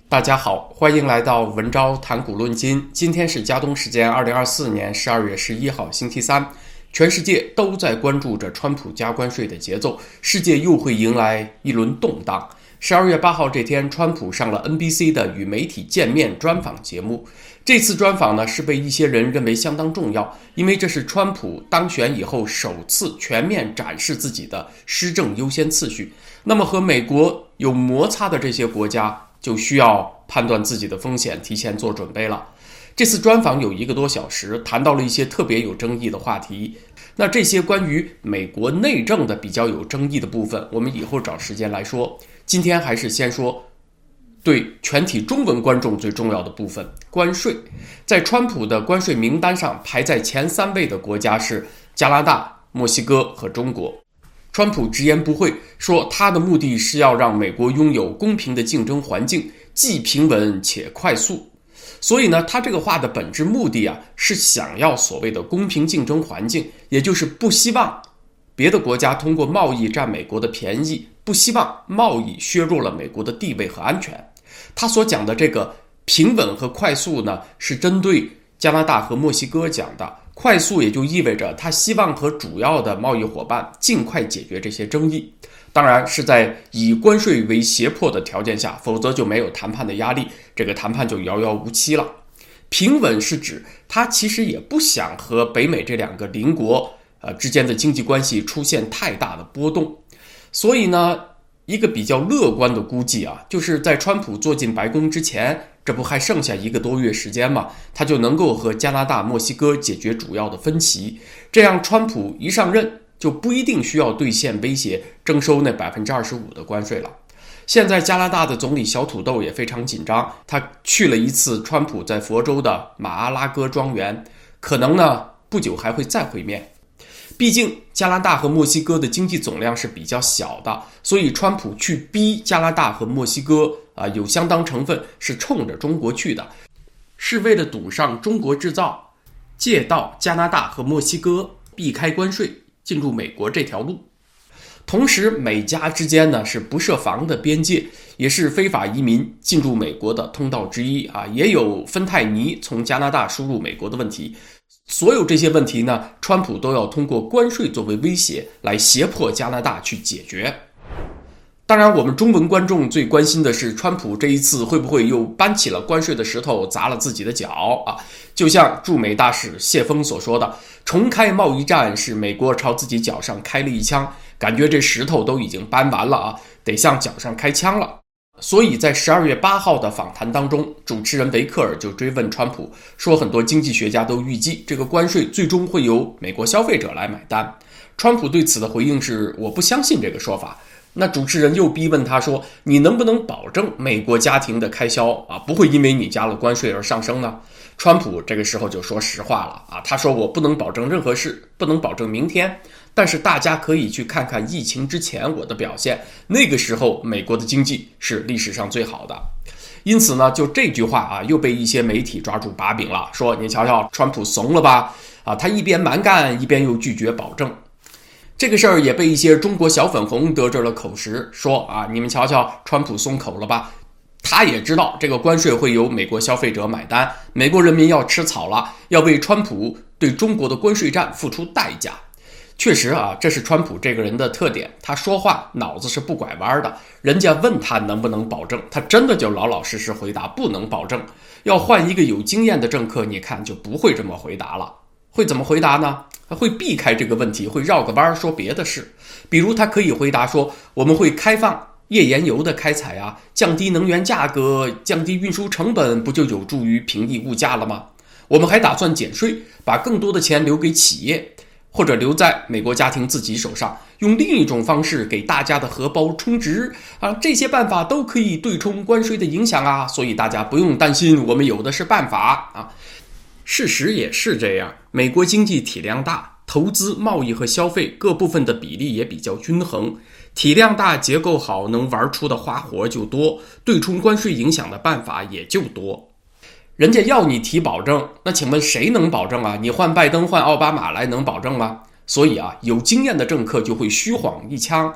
大家好，欢迎来到文昭谈古论今。今天是加东时间2024年12月11号星期三，全世界都在关注着川普加关税的节奏，世界又会迎来一轮动荡。12月8号这天，川普上了 NBC 的与媒体见面专访节目。这次专访呢，是被一些人认为相当重要，因为这是川普当选以后首次全面展示自己的施政优先次序。那么和美国有摩擦的这些国家就需要判断自己的风险，提前做准备了。这次专访有1个多小时，谈到了一些特别有争议的话题。那这些关于美国内政的比较有争议的部分，我们以后找时间来说。今天还是先说对全体中文观众最重要的部分，关税。在川普的关税名单上排在前3位的国家是加拿大、墨西哥和中国。川普直言不讳说，他的目的是要让美国拥有公平的竞争环境，既平稳且快速。所以呢，他这个话的本质目的是想要所谓的公平竞争环境，也就是不希望别的国家通过贸易占美国的便宜，不希望贸易削弱了美国的地位和安全。他所讲的这个平稳和快速呢，是针对加拿大和墨西哥讲的。快速也就意味着他希望和主要的贸易伙伴尽快解决这些争议，当然是在以关税为胁迫的条件下，否则就没有谈判的压力，这个谈判就遥遥无期了。平稳是指他其实也不想和北美这2个邻国之间的经济关系出现太大的波动。所以呢，一个比较乐观的估计就是在川普坐进白宫之前，这不还剩下1个多月时间吗？他就能够和加拿大、墨西哥解决主要的分歧，这样川普一上任就不一定需要兑现威胁征收那 25% 的关税了。现在加拿大的总理小土豆也非常紧张，他去了一次川普在佛州的马阿拉戈庄园，可能呢不久还会再会面。毕竟加拿大和墨西哥的经济总量是比较小的，所以川普去逼加拿大和墨西哥有相当成分是冲着中国去的，是为了堵上中国制造借道加拿大和墨西哥避开关税进入美国这条路。同时美加之间呢是不设防的边界，也是非法移民进入美国的通道之一也有芬太尼从加拿大输入美国的问题。所有这些问题呢，川普都要通过关税作为威胁来胁迫加拿大去解决。当然我们中文观众最关心的是，川普这一次会不会又搬起了关税的石头砸了自己的脚就像驻美大使谢峰所说的，重开贸易战是美国朝自己脚上开了一枪，感觉这石头都已经搬完了得向脚上开枪了。所以在12月8号的访谈当中，主持人维克尔就追问川普说，很多经济学家都预计这个关税最终会由美国消费者来买单。川普对此的回应是，我不相信这个说法。那主持人又逼问他说，你能不能保证美国家庭的开销不会因为你加了关税而上升呢？川普这个时候就说实话了他说，我不能保证任何事，不能保证明天，但是大家可以去看看疫情之前我的表现，那个时候美国的经济是历史上最好的。因此呢，就这句话又被一些媒体抓住把柄了，说你瞧瞧川普怂了吧他一边蛮干一边又拒绝保证。这个事儿也被一些中国小粉红得着了口实，说你们瞧瞧川普松口了吧，他也知道这个关税会由美国消费者买单，美国人民要吃草了，要为川普对中国的关税战付出代价。确实这是川普这个人的特点，他说话脑子是不拐弯的，人家问他能不能保证，他真的就老老实实回答不能保证。要换一个有经验的政客，你看就不会这么回答了。会怎么回答呢？会避开这个问题，会绕个弯说别的事。比如他可以回答说，我们会开放页岩油的开采降低能源价格，降低运输成本，不就有助于平抑物价了吗？我们还打算减税，把更多的钱留给企业，或者留在美国家庭自己手上，用另一种方式给大家的荷包充值这些办法都可以对冲关税的影响所以大家不用担心，我们有的是办法事实也是这样，美国经济体量大，投资、贸易和消费各部分的比例也比较均衡，体量大、结构好，能玩出的花活就多，对冲关税影响的办法也就多。人家要你提保证，那请问谁能保证你换拜登换奥巴马来能保证吗？所以有经验的政客就会虚晃一枪，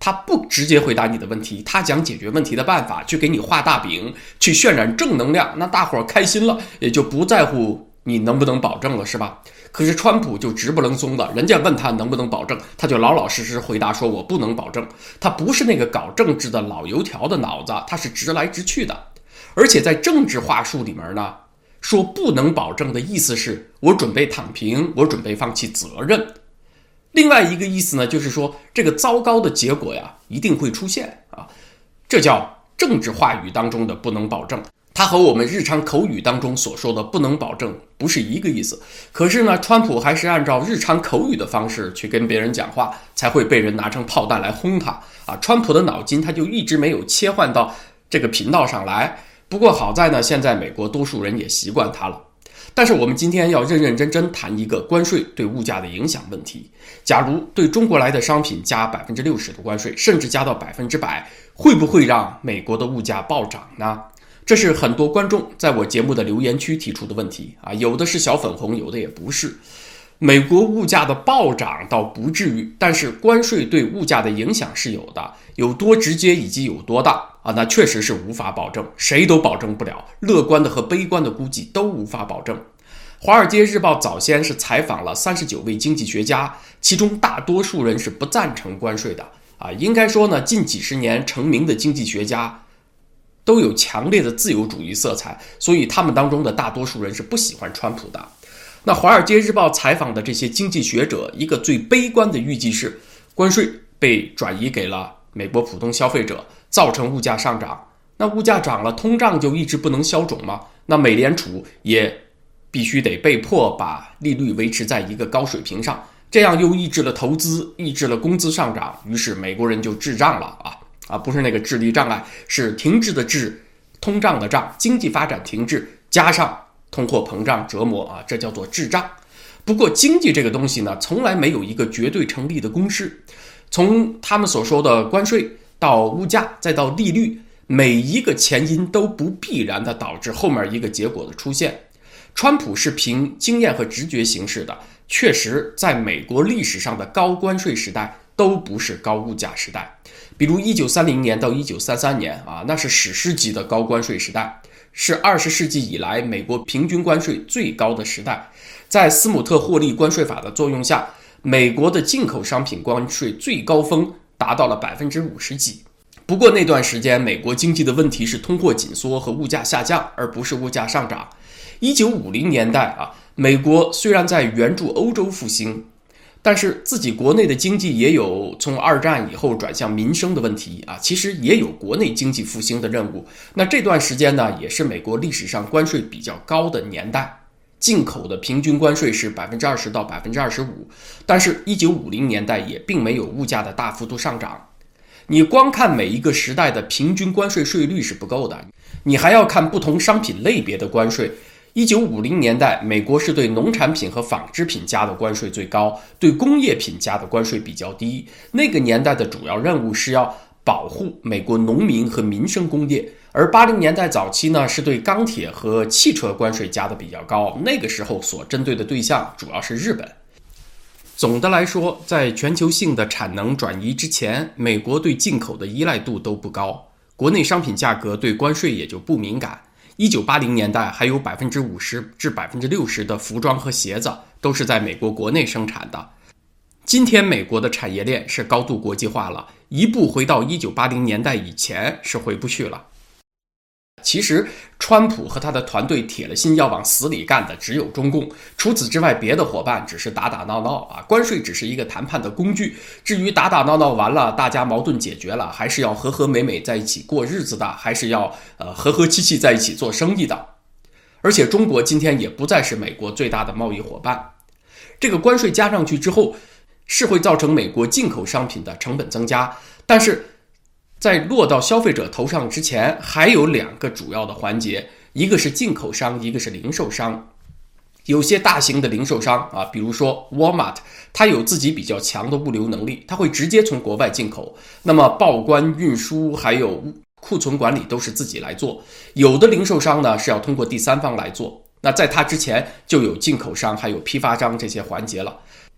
他不直接回答你的问题，他讲解决问题的办法，去给你画大饼，去渲染正能量，那大伙儿开心了，也就不在乎你能不能保证了，是吧？可是川普就直不楞松的，人家问他能不能保证，他就老老实实回答说我不能保证。他不是那个搞政治的老油条的脑子，他是直来直去的。而且在政治话术里面呢，说不能保证的意思是我准备躺平，我准备放弃责任。另外一个意思呢，就是说这个糟糕的结果呀一定会出现啊，这叫政治话语当中的不能保证。它和我们日常口语当中所说的不能保证不是一个意思。可是呢，川普还是按照日常口语的方式去跟别人讲话，才会被人拿成炮弹来轰他啊。川普的脑筋他就一直没有切换到这个频道上来。不过好在呢，现在美国多数人也习惯它了。但是我们今天要认认真真谈一个关税对物价的影响问题。假如对中国来的商品加 60% 的关税，甚至加到 100%， 会不会让美国的物价暴涨呢？这是很多观众在我节目的留言区提出的问题啊，有的是小粉红，有的也不是。美国物价的暴涨倒不至于，但是关税对物价的影响是有的，有多直接以及有多大啊？那确实是无法保证，谁都保证不了，乐观的和悲观的估计都无法保证。华尔街日报早先是采访了39位经济学家，其中大多数人是不赞成关税的啊。应该说呢，近几十年成名的经济学家都有强烈的自由主义色彩，所以他们当中的大多数人是不喜欢川普的。那华尔街日报采访的这些经济学者，一个最悲观的预计是，关税被转移给了美国普通消费者，造成物价上涨。那物价涨了，通胀就一直不能消肿吗？那美联储也必须得被迫把利率维持在一个高水平上，这样又抑制了投资，抑制了工资上涨，于是美国人就滞胀了啊，不是那个智力障碍，是停滞的滞，通胀的胀，经济发展停滞加上通货膨胀折磨啊，这叫做滞胀。不过经济这个东西呢，从来没有一个绝对成立的公式。从他们所说的关税到物价再到利率，每一个前因都不必然的导致后面一个结果的出现。川普是凭经验和直觉行事的，确实在美国历史上的高关税时代都不是高物价时代。比如1930年到1933年啊，那是史诗级的高关税时代，是20世纪以来美国平均关税最高的时代。在斯姆特霍利关税法的作用下，美国的进口商品关税最高峰达到了50%几。不过那段时间美国经济的问题是通货紧缩和物价下降，而不是物价上涨。1950年代啊，美国虽然在援助欧洲复兴，但是自己国内的经济也有从二战以后转向民生的问题啊，其实也有国内经济复兴的任务。那这段时间呢，也是美国历史上关税比较高的年代，进口的平均关税是 20% 到 25%， 但是1950年代也并没有物价的大幅度上涨。你光看每一个时代的平均关税税率是不够的，你还要看不同商品类别的关税。1950年代，美国是对农产品和纺织品加的关税最高，对工业品加的关税比较低。那个年代的主要任务是要保护美国农民和民生工业，而80年代早期呢，是对钢铁和汽车关税加的比较高，那个时候所针对的对象主要是日本。总的来说，在全球性的产能转移之前，美国对进口的依赖度都不高，国内商品价格对关税也就不敏感。1980年代还有 50% 至 60% 的服装和鞋子都是在美国国内生产的。今天美国的产业链是高度国际化了，一步回到1980年代以前是回不去了。其实川普和他的团队铁了心要往死里干的只有中共，除此之外别的伙伴只是打打闹闹啊，关税只是一个谈判的工具，至于打打闹闹完了大家矛盾解决了，还是要和和美美在一起过日子的，还是要和和气气在一起做生意的。而且中国今天也不再是美国最大的贸易伙伴，这个关税加上去之后是会造成美国进口商品的成本增加，但是在落到消费者头上之前，还有2个主要的环节，一个是进口商，一个是零售商。有些大型的零售商啊，比如说 Walmart， 它有自己比较强的物流能力，它会直接从国外进口，那么报关、运输还有库存管理都是自己来做。有的零售商呢是要通过第三方来做，那在它之前就有进口商还有批发商这些环节了。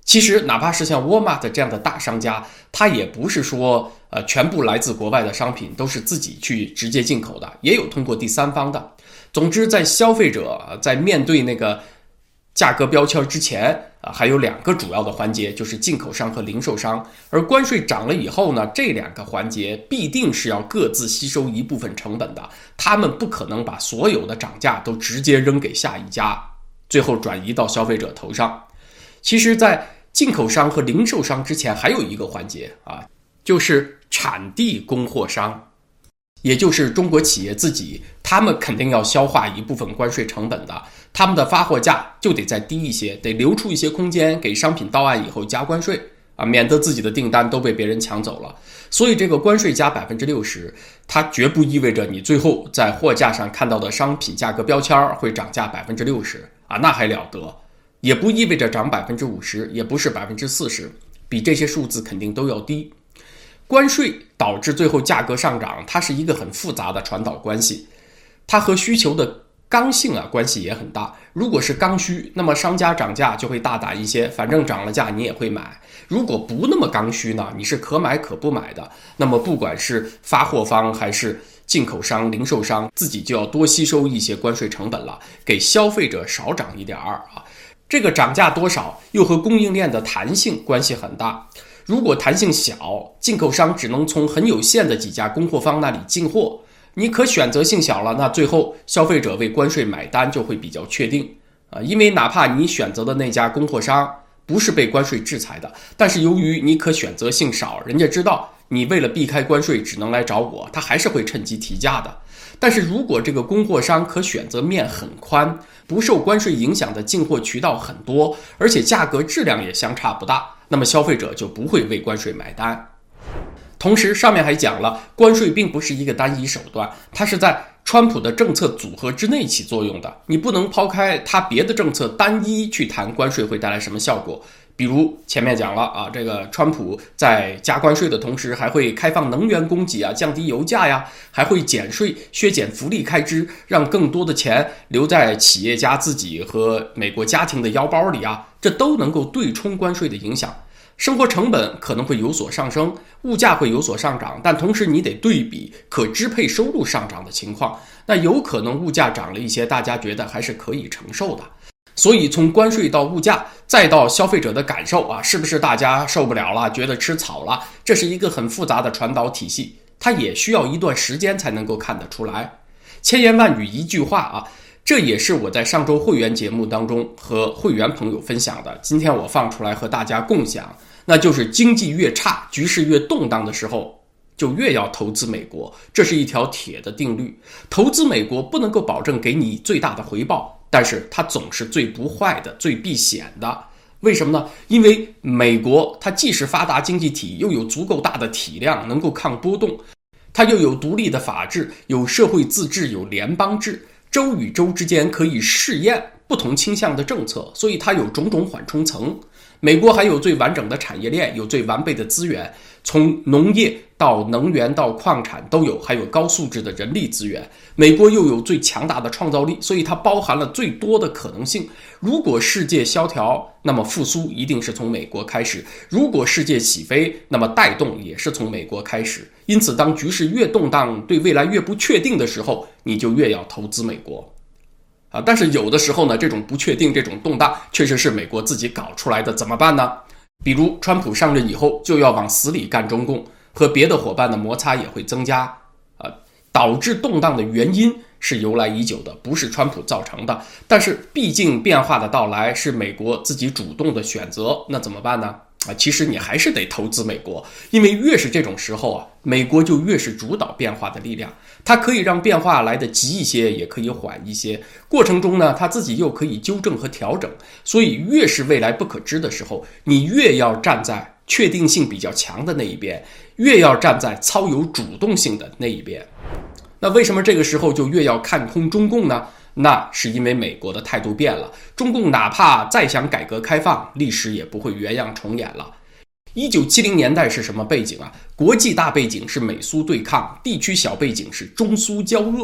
其实哪怕是像沃尔玛这样的大商家，它也不是说全部来自国外的商品都是自己去直接进口的，也有通过第三方的。总之，在消费者在面对那个价格标签之前还有两个主要的环节，就是进口商和零售商。而关税涨了以后呢，这两个环节必定是要各自吸收一部分成本的，他们不可能把所有的涨价都直接扔给下一家，最后转移到消费者头上。其实在进口商和零售商之前还有一个环节就是产地供货商，也就是中国企业自己，他们肯定要消化一部分关税成本的，他们的发货价就得再低一些，得留出一些空间给商品到岸以后加关税免得自己的订单都被别人抢走了。所以这个关税加 60%， 它绝不意味着你最后在货架上看到的商品价格标签会涨价 60%那还了得，也不意味着涨 50%， 也不是 40%， 比这些数字肯定都要低。关税导致最后价格上涨，它是一个很复杂的传导关系，它和需求的刚性关系也很大。如果是刚需，那么商家涨价就会大胆一些，反正涨了价你也会买。如果不那么刚需呢，你是可买可不买的，那么不管是发货方还是进口商、零售商，自己就要多吸收一些关税成本了，给消费者少涨一点这个涨价多少又和供应链的弹性关系很大。如果弹性小，进口商只能从很有限的几家供货方那里进货，你可选择性小了，那最后消费者为关税买单就会比较确定因为哪怕你选择的那家供货商不是被关税制裁的，但是由于你可选择性少，人家知道你为了避开关税只能来找我，他还是会趁机提价的。但是如果这个供货商可选择面很宽，不受关税影响的进货渠道很多，而且价格质量也相差不大，那么消费者就不会为关税买单。同时上面还讲了，关税并不是一个单一手段，它是在川普的政策组合之内起作用的，你不能抛开他别的政策单一去谈关税会带来什么效果。比如前面讲了这个川普在加关税的同时还会开放能源供给降低油价呀，还会减税削减福利开支，让更多的钱留在企业家自己和美国家庭的腰包里这都能够对冲关税的影响。生活成本可能会有所上升，物价会有所上涨，但同时你得对比可支配收入上涨的情况，那有可能物价涨了一些，大家觉得还是可以承受的。所以从关税到物价再到消费者的感受是不是大家受不了了，觉得吃草了，这是一个很复杂的传导体系，它也需要一段时间才能够看得出来。千言万语一句话这也是我在上周会员节目当中和会员朋友分享的，今天我放出来和大家共享，那就是经济越差，局势越动荡的时候，就越要投资美国，这是一条铁的定律。投资美国不能够保证给你最大的回报，但是它总是最不坏的、最避险的。为什么呢？因为美国它既是发达经济体，又有足够大的体量能够抗波动，它又有独立的法治，有社会自治，有联邦制，州与州之间可以试验不同倾向的政策，所以它有种种缓冲层。美国还有最完整的产业链，有最完备的资源，从农业到能源到矿产都有，还有高素质的人力资源。美国又有最强大的创造力，所以它包含了最多的可能性。如果世界萧条，那么复苏一定是从美国开始；如果世界起飞，那么带动也是从美国开始。因此当局势越动荡，对未来越不确定的时候，你就越要投资美国但是有的时候呢，这种不确定，这种动荡确实是美国自己搞出来的，怎么办呢？比如川普上任以后就要往死里干中共，和别的伙伴的摩擦也会增加导致动荡的原因是由来已久的，不是川普造成的。但是毕竟变化的到来是美国自己主动的选择，那怎么办呢？其实你还是得投资美国，因为越是这种时候美国就越是主导变化的力量，它可以让变化来得急一些，也可以缓一些，过程中呢，它自己又可以纠正和调整。所以越是未来不可知的时候，你越要站在确定性比较强的那一边，越要站在操有主动性的那一边。那为什么这个时候就越要看空中共呢？那是因为美国的态度变了，中共哪怕再想改革开放，历史也不会原样重演了。1970年代是什么背景国际大背景是美苏对抗，地区小背景是中苏交恶。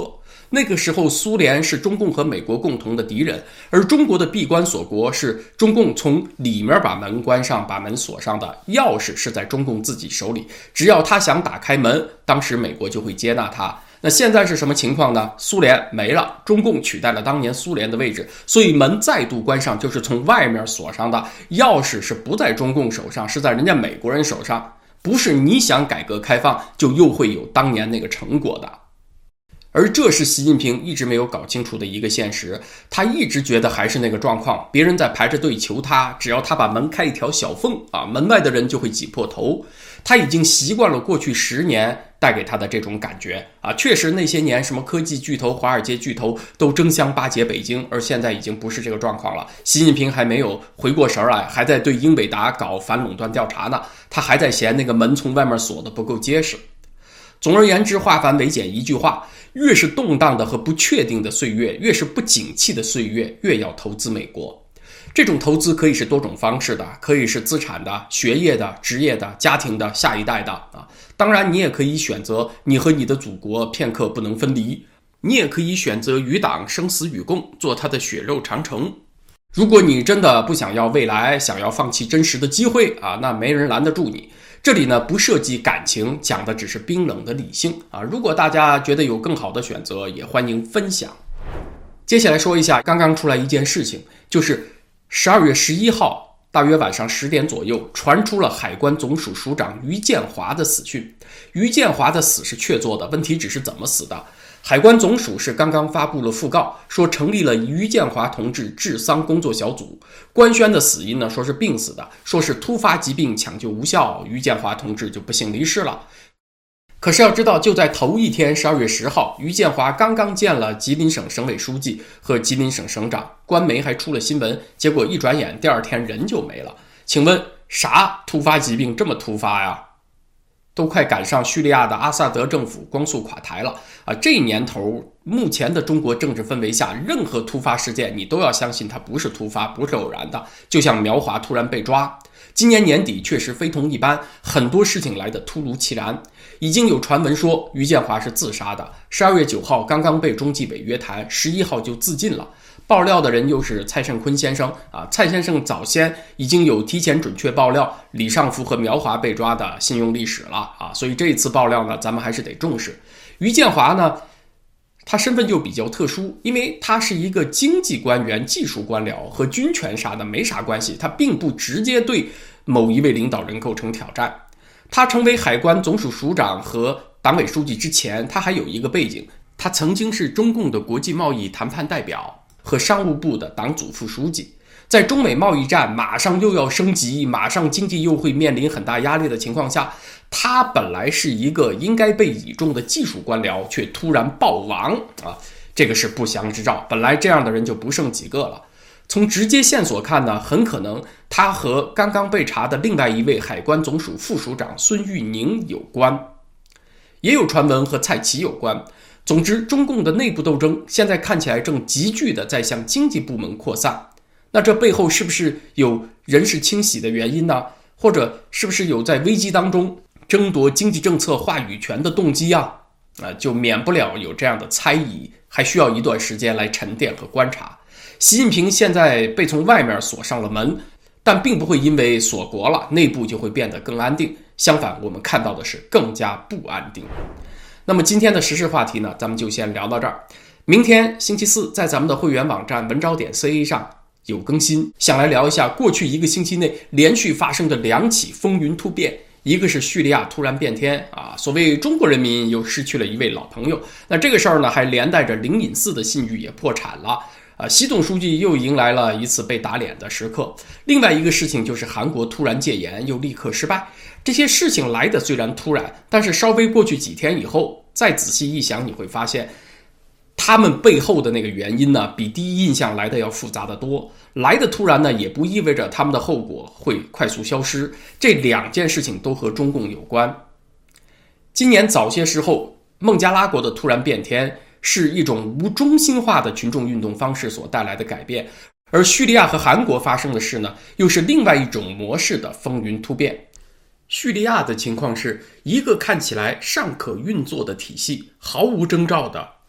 那个时候苏联是中共和美国共同的敌人，而中国的闭关锁国是中共从里面把门关上，把门锁上的，钥匙是在中共自己手里，只要他想打开门，当时美国就会接纳他。那现在是什么情况呢？苏联没了，中共取代了当年苏联的位置，所以门再度关上就是从外面锁上的，钥匙是不在中共手上，是在人家美国人手上，不是你想改革开放就又会有当年那个成果的。而这是习近平一直没有搞清楚的一个现实，他一直觉得还是那个状况，别人在排着队求他，只要他把门开一条小缝门外的人就会挤破头。他已经习惯了过去10年带给他的这种感觉确实那些年什么科技巨头、华尔街巨头都争相巴结北京，而现在已经不是这个状况了。习近平还没有回过神来，还在对英伟达搞反垄断调查呢，他还在嫌那个门从外面锁的不够结实。总而言之，化繁为简一句话，越是动荡的和不确定的岁月，越是不景气的岁月，越要投资美国。这种投资可以是多种方式的，可以是资产的、学业的、职业的、家庭的、下一代的当然你也可以选择你和你的祖国片刻不能分离，你也可以选择与党生死与共，做他的血肉长城。如果你真的不想要未来，想要放弃真实的机会那没人拦得住你。这里呢不涉及感情，讲的只是冰冷的理性如果大家觉得有更好的选择，也欢迎分享。接下来说一下刚刚出来一件事情，就是12月11号大约晚上10点左右，传出了海关总署署长于建华的死讯。于建华的死是确凿的，问题只是怎么死的。海关总署是刚刚发布了讣告，说成立了于建华同志治丧工作小组。官宣的死因呢，说是病死的，说是突发疾病抢救无效，于建华同志就不幸离世了。可是要知道，就在头一天12月10号，于建华刚刚见了吉林省省委书记和吉林省省长，官媒还出了新闻，结果一转眼第2天人就没了。请问啥突发疾病这么突发呀？都快赶上叙利亚的阿萨德政府光速垮台了这年头，目前的中国政治氛围下，任何突发事件你都要相信它不是突发，不是偶然的，就像苗华突然被抓。今年年底确实非同一般，很多事情来得突如其来。已经有传闻说于建华是自杀的，12月9号刚刚被中纪委约谈，11号就自尽了。爆料的人又是蔡胜坤先生蔡先生早先已经有提前准确爆料李尚福和苗华被抓的信用历史了所以这一次爆料呢，咱们还是得重视。于建华呢，他身份就比较特殊，因为他是一个经济官员、技术官僚，和军权啥的没啥关系，他并不直接对某一位领导人构成挑战。他成为海关总署署长和党委书记之前，他还有一个背景，他曾经是中共的国际贸易谈判代表和商务部的党组副书记。在中美贸易战马上又要升级，马上经济又会面临很大压力的情况下，他本来是一个应该被倚重的技术官僚，却突然暴亡这个是不祥之兆，本来这样的人就不剩几个了。从直接线索看呢，很可能他和刚刚被查的另外一位海关总署副署长孙玉宁有关，也有传闻和蔡奇有关。总之，中共的内部斗争现在看起来正急剧的在向经济部门扩散。那这背后是不是有人事清洗的原因呢？或者是不是有在危机当中争夺经济政策话语权的动机就免不了有这样的猜疑，还需要一段时间来沉淀和观察。习近平现在被从外面锁上了门，但并不会因为锁国了，内部就会变得更安定。相反，我们看到的是更加不安定。那么今天的时事话题呢，咱们就先聊到这儿。明天星期四，在咱们的会员网站文昭点 CA 上有更新，想来聊一下过去1个星期内连续发生的2起风云突变。一个是叙利亚突然变天所谓中国人民又失去了一位老朋友。那这个事儿呢，还连带着灵隐寺的信誉也破产了。习总书记又迎来了一次被打脸的时刻。另外一个事情就是韩国突然戒严又立刻失败。这些事情来的虽然突然，但是稍微过去几天以后，再仔细一想，你会发现他们背后的那个原因呢，比第一印象来的要复杂的多。来的突然呢，也不意味着他们的后果会快速消失。这2件事情都和中共有关。今年早些时候，孟加拉国的突然变天是一种无中心化的群众运动方式所带来的改变，而叙利亚和韩国发生的事呢，又是另外一种模式的风云突变。叙利亚的情况是一个看起来尚可运作的体系，毫无征兆的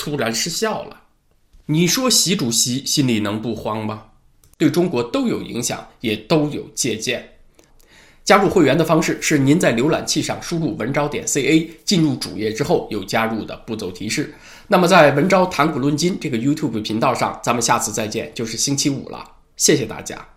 突然失效了。你说习主席心里能不慌吗？对中国都有影响，也都有借鉴。加入会员的方式是您在浏览器上输入文昭.ca， 进入主页之后有加入的步骤提示。那么在文昭谈股论金这个 YouTube 频道上，咱们下次再见，就是星期五了。谢谢大家。